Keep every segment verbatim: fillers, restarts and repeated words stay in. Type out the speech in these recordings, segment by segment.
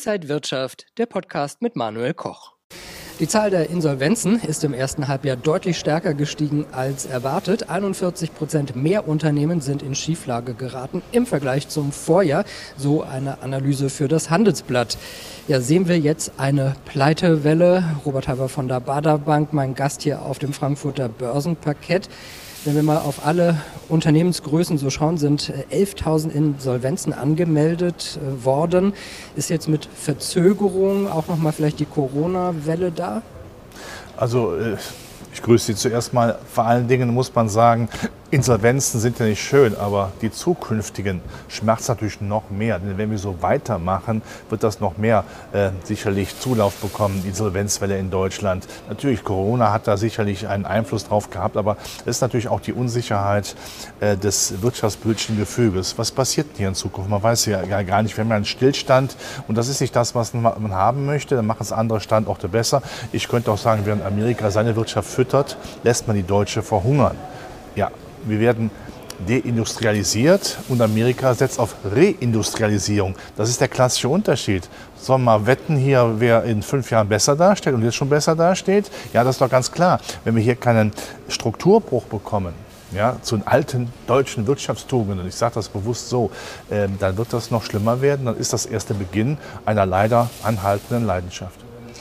Inside Wirtschaft, der Podcast mit Manuel Koch. Die Zahl der Insolvenzen ist im ersten Halbjahr deutlich stärker gestiegen als erwartet. einundvierzig Prozent mehr Unternehmen sind in Schieflage geraten im Vergleich zum Vorjahr, so eine Analyse für das Handelsblatt. Ja, sehen wir jetzt eine Pleitewelle. Robert Halver von der Baader Bank, mein Gast hier auf dem Frankfurter Börsenparkett. Wenn wir mal auf alle Unternehmensgrößen so schauen, sind elftausend Insolvenzen angemeldet worden. Ist jetzt mit Verzögerung auch nochmal vielleicht die Corona-Welle da? Also ich grüße Sie zuerst mal. Vor allen Dingen muss man sagen, Insolvenzen sind ja nicht schön, aber die zukünftigen schmerzt natürlich noch mehr. Denn wenn wir so weitermachen, wird das noch mehr äh, sicherlich Zulauf bekommen, die Insolvenzwelle in Deutschland. Natürlich, Corona hat da sicherlich einen Einfluss drauf gehabt, aber es ist natürlich auch die Unsicherheit äh, des wirtschaftspolitischen Gefüges. Was passiert denn hier in Zukunft? Man weiß ja gar nicht. Wir haben ja einen Stillstand und das ist nicht das, was man haben möchte. Dann machen es andere Standorte besser. Ich könnte auch sagen, während Amerika seine Wirtschaft füttert, lässt man die deutsche verhungern. Ja. Wir werden deindustrialisiert und Amerika setzt auf Reindustrialisierung. Das ist der klassische Unterschied. Sollen wir mal wetten hier, wer in fünf Jahren besser dasteht und jetzt schon besser dasteht? Ja, das ist doch ganz klar. Wenn wir hier keinen Strukturbruch bekommen, ja, zu den alten deutschen Wirtschaftstugenden, ich sage das bewusst so, äh, dann wird das noch schlimmer werden. Dann ist das erst der Beginn einer leider anhaltenden Leidenschaft.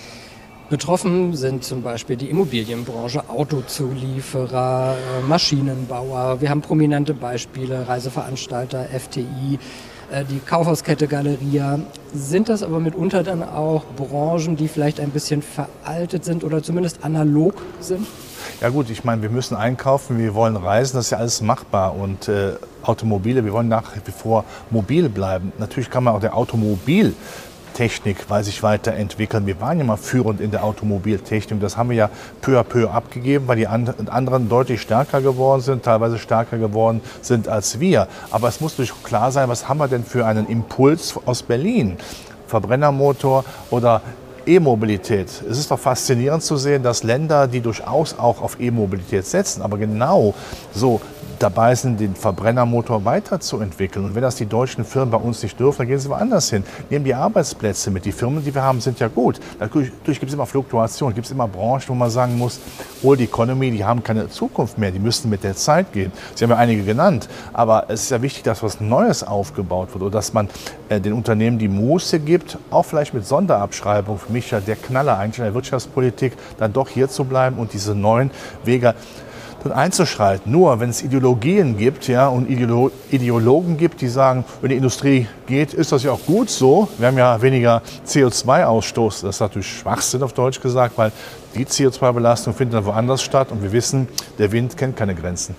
Betroffen sind zum Beispiel die Immobilienbranche, Autozulieferer, Maschinenbauer. Wir haben prominente Beispiele, Reiseveranstalter, F T I, die Kaufhauskette Galeria. Sind das aber mitunter dann auch Branchen, die vielleicht ein bisschen veraltet sind oder zumindest analog sind? Ja gut, ich meine, wir müssen einkaufen, wir wollen reisen, das ist ja alles machbar. Und äh, Automobile, wir wollen nach wie vor mobil bleiben. Natürlich kann man auch der Automobil Technik weil sich weiterentwickeln. Wir waren ja mal führend in der Automobiltechnik. Das haben wir ja peu à peu abgegeben, weil die anderen deutlich stärker geworden sind, teilweise stärker geworden sind als wir. Aber es muss natürlich klar sein, was haben wir denn für einen Impuls aus Berlin? Verbrennermotor oder E-Mobilität. Es ist doch faszinierend zu sehen, dass Länder, die durchaus auch auf E-Mobilität setzen, aber genau so dabei sind, den Verbrennermotor weiterzuentwickeln. Und wenn das die deutschen Firmen bei uns nicht dürfen, dann gehen sie woanders hin. Nehmen die Arbeitsplätze mit. Die Firmen, die wir haben, sind ja gut. Natürlich gibt es immer Fluktuationen, gibt es immer Branchen, wo man sagen muss, Old Economy, die haben keine Zukunft mehr, die müssen mit der Zeit gehen. Sie haben ja einige genannt, aber es ist ja wichtig, dass was Neues aufgebaut wird oder dass man äh, den Unternehmen die Muße gibt, auch vielleicht mit Sonderabschreibung, für mich ja der Knaller eigentlich in der Wirtschaftspolitik, dann doch hier zu bleiben und diese neuen Wege dann einzuschreiten. Nur wenn es Ideologien gibt, ja, und Ideolo- Ideologen gibt, die sagen, wenn die Industrie geht, ist das ja auch gut so. Wir haben ja weniger C O zwei Ausstoß. Das ist natürlich Schwachsinn auf Deutsch gesagt, weil die C O zwei Belastung findet dann woanders statt. Und wir wissen, der Wind kennt keine Grenzen.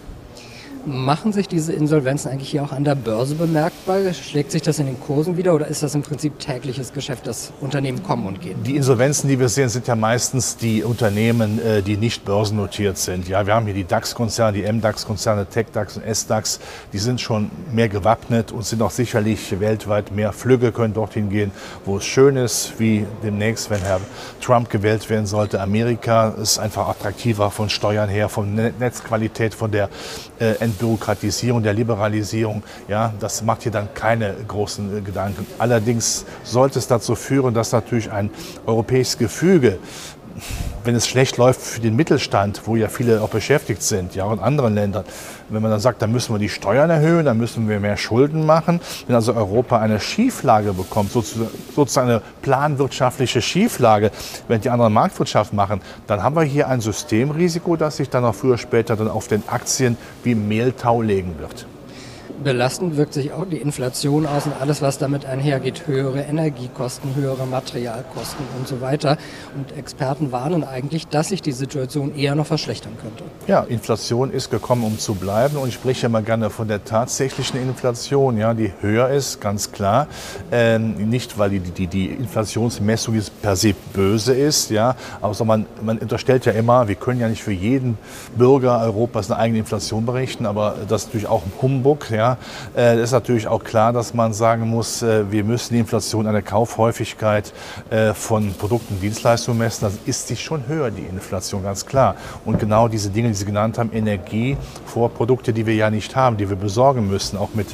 Machen sich diese Insolvenzen eigentlich hier auch an der Börse bemerkbar? Schlägt sich das in den Kursen wieder oder ist das im Prinzip tägliches Geschäft, dass Unternehmen kommen und gehen? Die Insolvenzen, die wir sehen, sind ja meistens die Unternehmen, die nicht börsennotiert sind. Ja, wir haben hier die DAX-Konzerne, die M DAX-Konzerne, TecDAX und S DAX. Die sind schon mehr gewappnet und sind auch sicherlich weltweit mehr Flüge, können dorthin gehen, wo es schön ist, wie demnächst, wenn Herr Trump gewählt werden sollte. Amerika ist einfach attraktiver von Steuern her, von Netzqualität, von der äh, Bürokratisierung, der Liberalisierung, ja, das macht hier dann keine großen Gedanken. Allerdings sollte es dazu führen, dass natürlich ein europäisches Gefüge, wenn es schlecht läuft für den Mittelstand, wo ja viele auch beschäftigt sind, ja, auch in anderen Ländern, wenn man dann sagt, dann müssen wir die Steuern erhöhen, dann müssen wir mehr Schulden machen, wenn also Europa eine Schieflage bekommt, sozusagen eine planwirtschaftliche Schieflage, wenn die anderen Marktwirtschaft machen, dann haben wir hier ein Systemrisiko, das sich dann auch früher oder später dann auf den Aktien wie Mehltau legen wird. Belastend wirkt sich auch die Inflation aus und alles, was damit einhergeht. Höhere Energiekosten, höhere Materialkosten und so weiter. Und Experten warnen eigentlich, dass sich die Situation eher noch verschlechtern könnte. Ja, Inflation ist gekommen, um zu bleiben. Und ich spreche immer gerne von der tatsächlichen Inflation, ja, die höher ist, ganz klar. Ähm, nicht, weil die, die, die Inflationsmessung per se böse ist, ja, aber man, man unterstellt ja immer, wir können ja nicht für jeden Bürger Europas eine eigene Inflation berechnen, aber das ist natürlich auch ein Humbug, ja. Es ist natürlich auch klar, dass man sagen muss, wir müssen die Inflation an der Kaufhäufigkeit von Produkten und Dienstleistungen messen. Das ist sie schon höher, die Inflation, ganz klar. Und genau diese Dinge, die Sie genannt haben, Energie, Vorprodukte, die wir ja nicht haben, die wir besorgen müssen, auch mit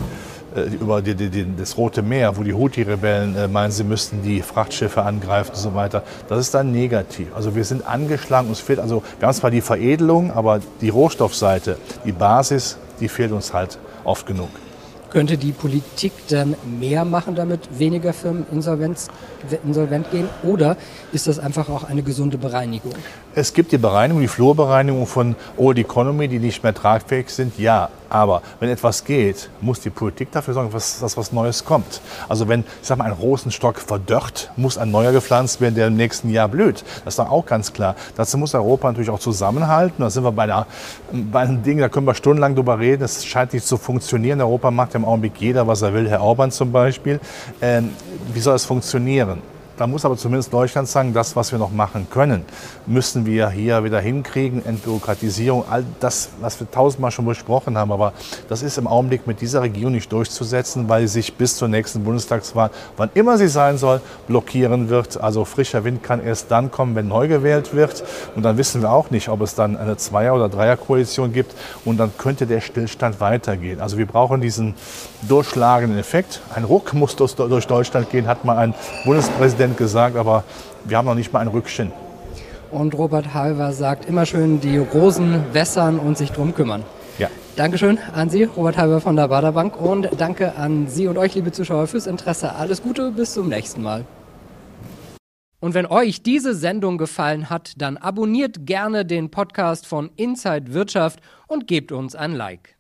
äh, über die, die, die, das Rote Meer, wo die Houthi-Rebellen äh, meinen, sie müssten die Frachtschiffe angreifen und so weiter. Das ist dann negativ. Also wir sind angeschlagen, uns fehlt, also wir haben zwar die Veredelung, aber die Rohstoffseite, die Basis, die fehlt uns halt oft genug. Könnte die Politik dann mehr machen, damit weniger Firmen insolvenz, insolvent gehen? Oder ist das einfach auch eine gesunde Bereinigung? Es gibt die Bereinigung, die Flurbereinigung von Old Economy, die nicht mehr tragfähig sind, ja. Aber wenn etwas geht, muss die Politik dafür sorgen, dass, dass was Neues kommt. Also wenn, ich sag mal, ein Rosenstock verdörrt, muss ein neuer gepflanzt werden, der im nächsten Jahr blüht. Das ist doch auch ganz klar. Dazu muss Europa natürlich auch zusammenhalten. Da sind wir bei, einer, bei einem Ding, da können wir stundenlang drüber reden. Das scheint nicht zu funktionieren. Europa macht im Augenblick jeder, was er will. Herr Orban zum Beispiel. Ähm, wie soll es funktionieren? Da muss aber zumindest Deutschland sagen, das, was wir noch machen können, müssen wir hier wieder hinkriegen. Entbürokratisierung, all das, was wir tausendmal schon besprochen haben. Aber das ist im Augenblick mit dieser Regierung nicht durchzusetzen, weil sie sich bis zur nächsten Bundestagswahl, wann immer sie sein soll, blockieren wird. Also frischer Wind kann erst dann kommen, wenn neu gewählt wird. Und dann wissen wir auch nicht, ob es dann eine Zweier- oder Dreierkoalition gibt. Und dann könnte der Stillstand weitergehen. Also wir brauchen diesen durchschlagenden Effekt. Ein Ruck muss durch Deutschland gehen, hat mal ein Bundespräsident gesagt, aber wir haben noch nicht mal ein Rückchen. Und Robert Halver sagt, immer schön die Rosen wässern und sich drum kümmern. Ja. Dankeschön an Sie, Robert Halver von der Baader Bank, und danke an Sie und euch, liebe Zuschauer, fürs Interesse. Alles Gute, bis zum nächsten Mal. Und wenn euch diese Sendung gefallen hat, dann abonniert gerne den Podcast von Inside Wirtschaft und gebt uns ein Like.